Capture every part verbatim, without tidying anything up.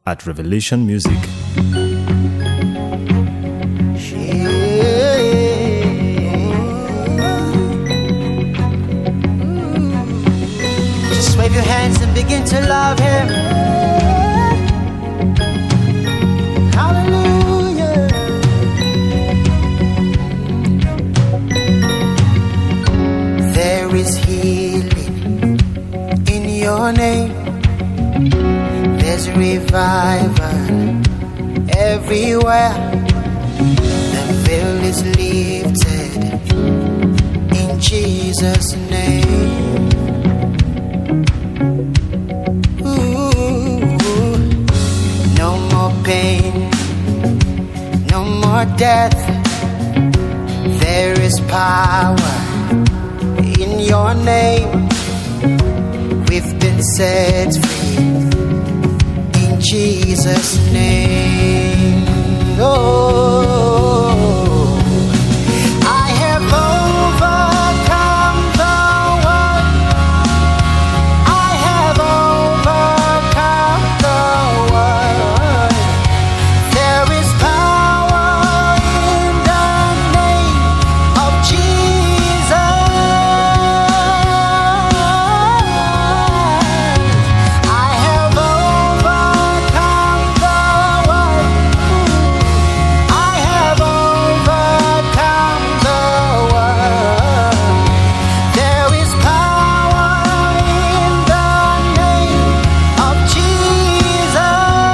at Revelation Music. Just wave your hands and begin to love Him. Hallelujah. There is healing in your name. There's revival everywhere. The veil is lifted in Jesus' name. Ooh, no more pain, no more death. There is power in your name. We've been set free in Jesus' name. Oh, I have overcome the world. I have overcome the world. There is power in the name of Jesus. I have overcome the world. I have overcome the world. There is power in the name of Jesus.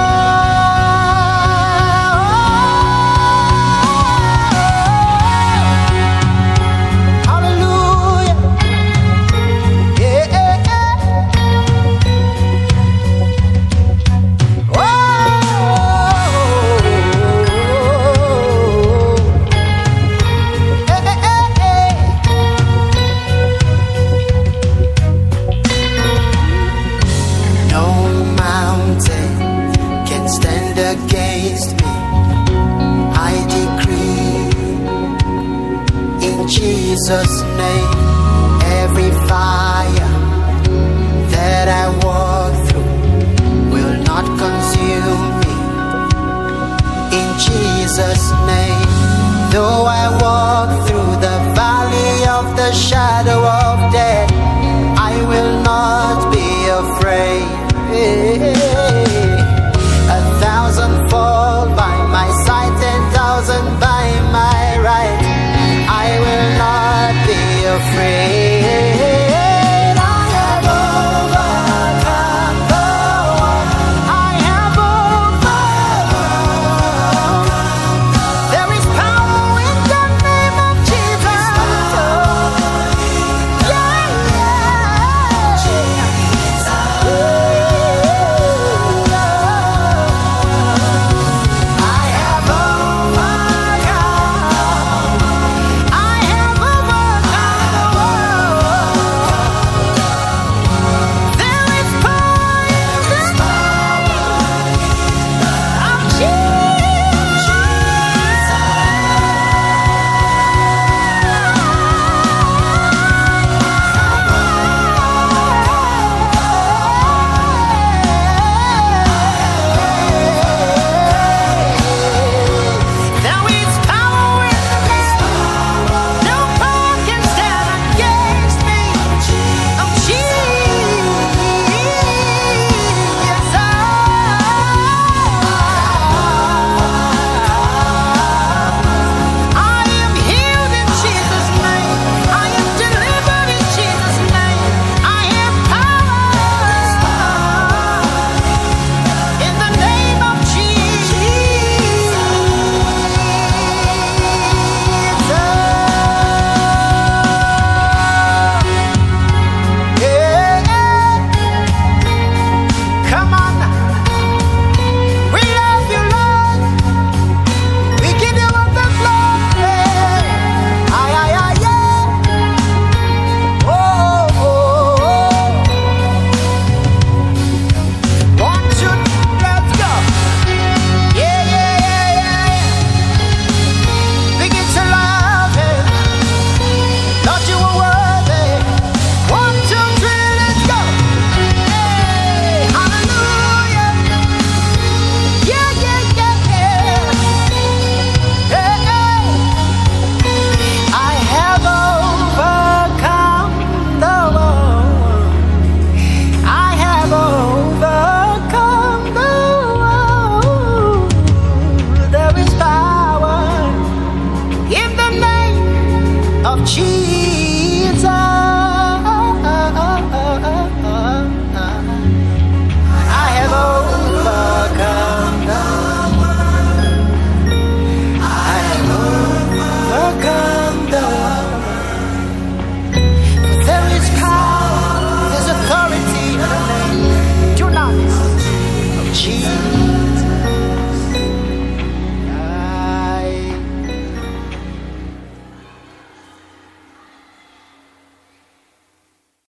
Hallelujah. Yeah, yeah, yeah. Whoa. Eh, eh, eh, eh. No mountain can stand against me. I decree in Jesus' name.